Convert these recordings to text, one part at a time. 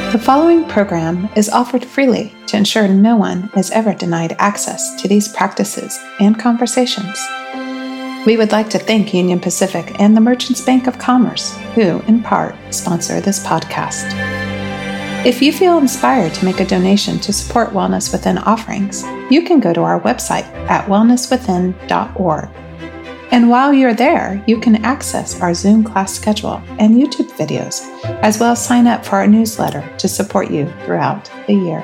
The following program is offered freely to ensure no one is ever denied access to these practices and conversations. We would like to thank Union Pacific and the Merchants Bank of Commerce, who, in part, sponsor this podcast. If you feel inspired to make a donation to support Wellness Within offerings, you can go to our website at wellnesswithin.org. And while you're there, you can access our Zoom class schedule and YouTube videos, as well as sign up for our newsletter to support you throughout the year.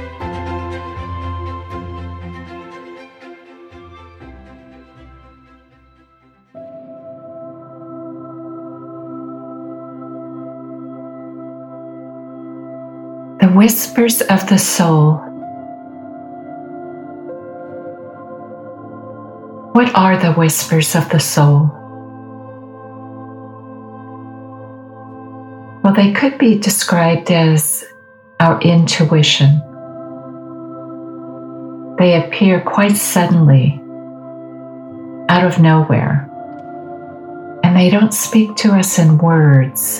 The Whispers of the Soul. What are the whispers of the soul? Well, they could be described as our intuition. They appear quite suddenly, out of nowhere, and they don't speak to us in words.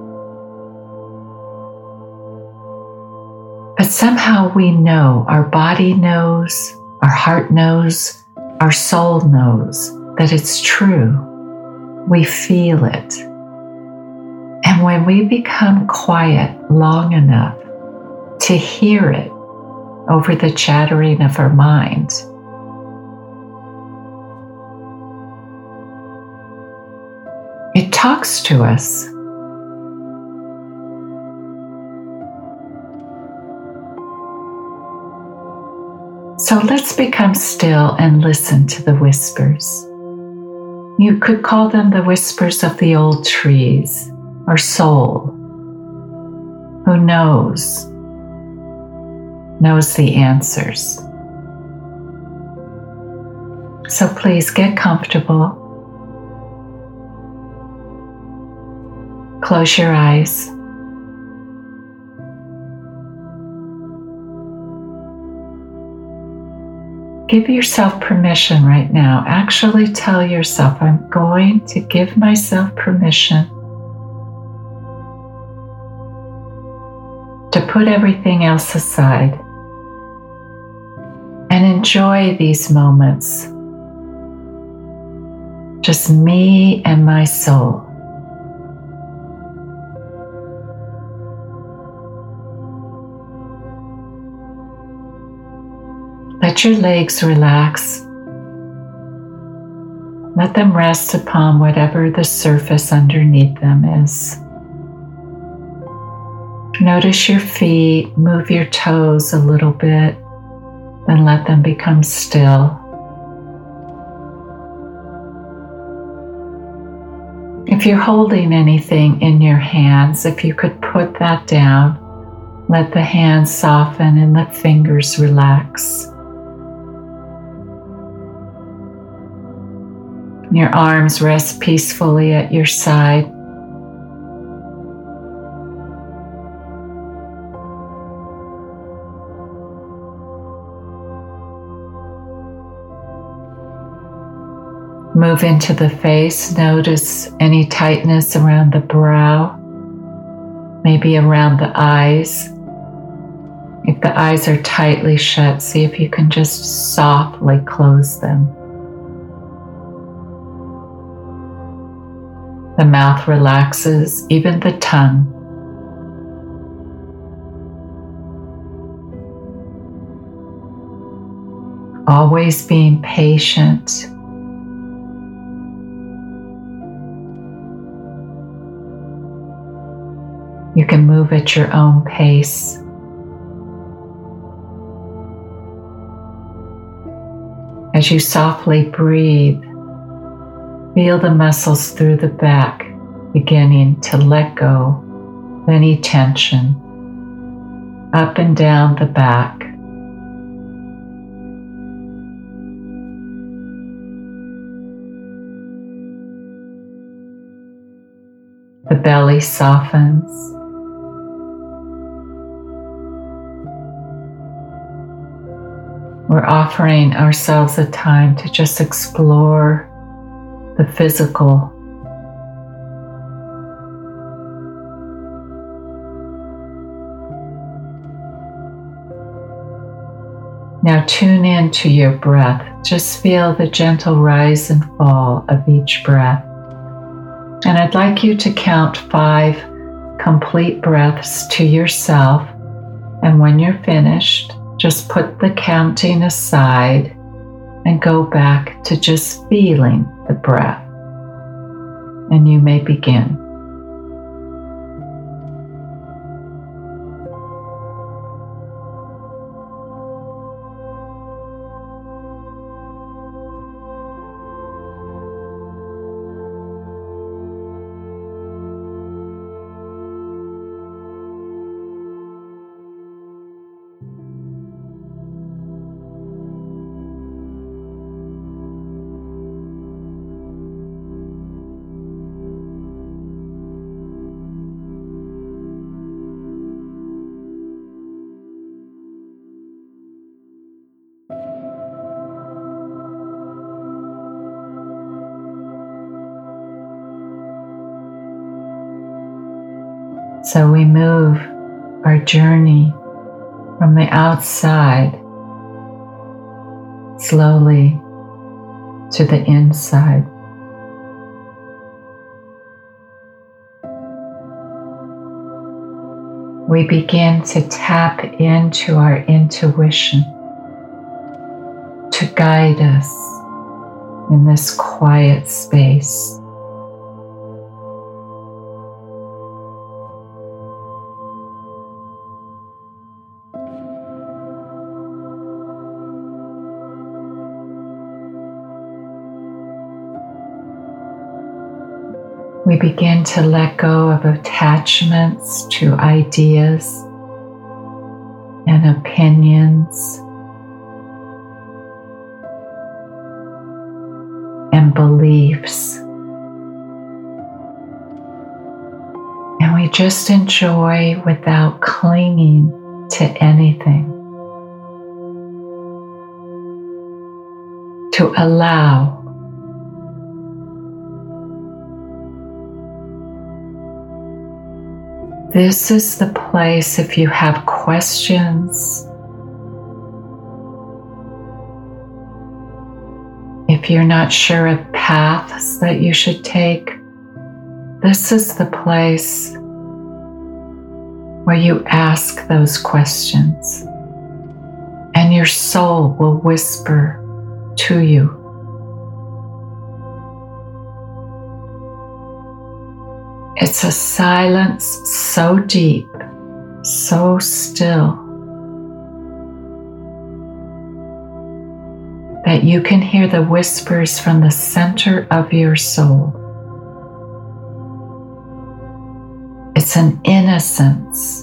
But somehow we know, our body knows, our heart knows, our soul knows that it's true. We feel it. And when we become quiet long enough to hear it over the chattering of our mind, it talks to us. So let's become still and listen to the whispers. You could call them the whispers of the old trees, or soul, who knows the answers. So please get comfortable. Close your eyes. Give yourself permission right now. Actually tell yourself, I'm going to give myself permission to put everything else aside and enjoy these moments. Just me and my soul. Let your legs relax. Let them rest upon whatever the surface underneath them is. Notice your feet, move your toes a little bit, then let them become still. If you're holding anything in your hands, if you could put that down, let the hands soften and the fingers relax. Your arms rest peacefully at your side. Move into the face. Notice any tightness around the brow, maybe around the eyes. If the eyes are tightly shut, see if you can just softly close them. The mouth relaxes, even the tongue. Always being patient. You can move at your own pace. As you softly breathe, feel the muscles through the back beginning to let go of any tension up and down the back. The belly softens. We're offering ourselves a time to just explore the physical. Now tune into your breath. Just feel the gentle rise and fall of each breath. And I'd like you to count 5 complete breaths to yourself. And when you're finished, just put the counting aside and go back to just feeling the breath. And you may begin. So we move our journey from the outside slowly to the inside. We begin to tap into our intuition to guide us in this quiet space. We begin to let go of attachments to ideas and opinions and beliefs. And we just enjoy without clinging to anything. To allow. This is the place if you have questions, if you're not sure of paths that you should take, this is the place where you ask those questions and your soul will whisper to you. It's a silence so deep, so still, that you can hear the whispers from the center of your soul. It's an innocence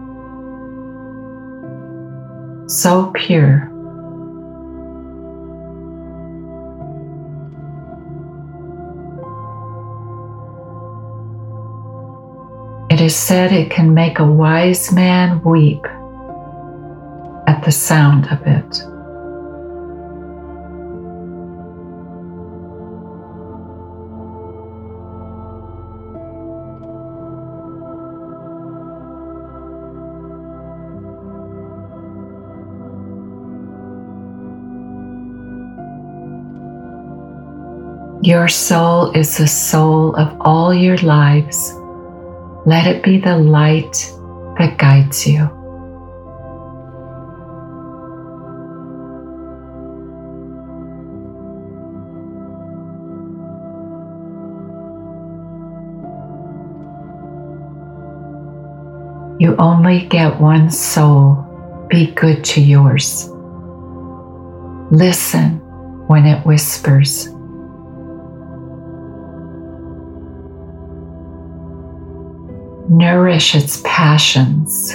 so pure. It is said it can make a wise man weep at the sound of it. Your soul is the soul of all your lives. Let it be the light that guides you. You only get one soul. Be good to yours. Listen when it whispers. Nourish its passions.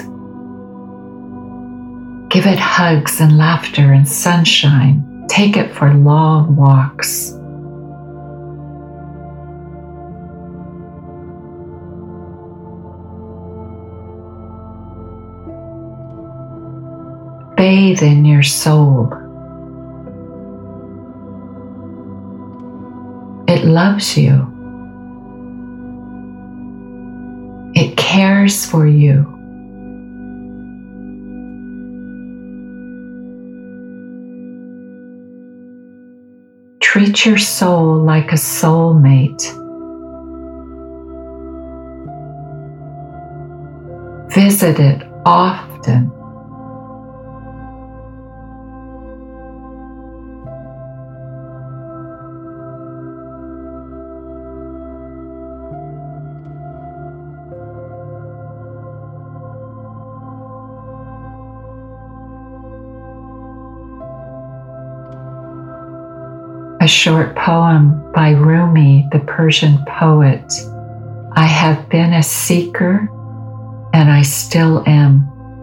Give it hugs and laughter and sunshine. Take it for long walks. Bathe in your soul. It loves you. It cares for you. treat your soul like a soulmate. Visit it often. A short poem by Rumi, the Persian poet. I have been a seeker, and I still am.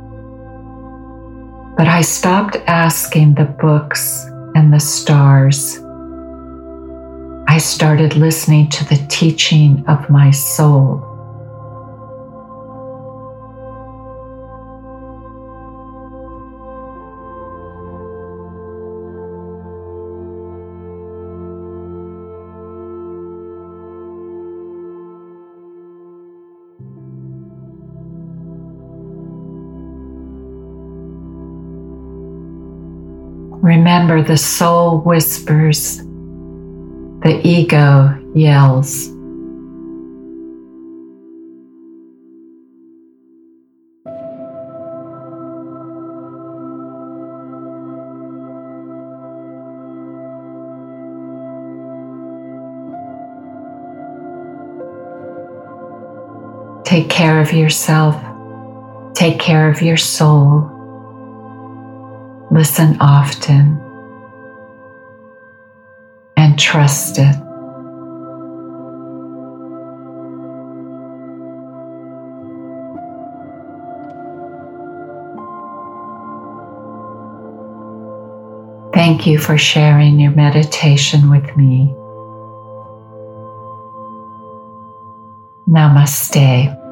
But I stopped asking the books and the stars. I started listening to the teaching of my soul. Remember, the soul whispers, the ego yells. Take care of yourself. Take care of your soul. Listen often and trust it. Thank you for sharing your meditation with me. Namaste.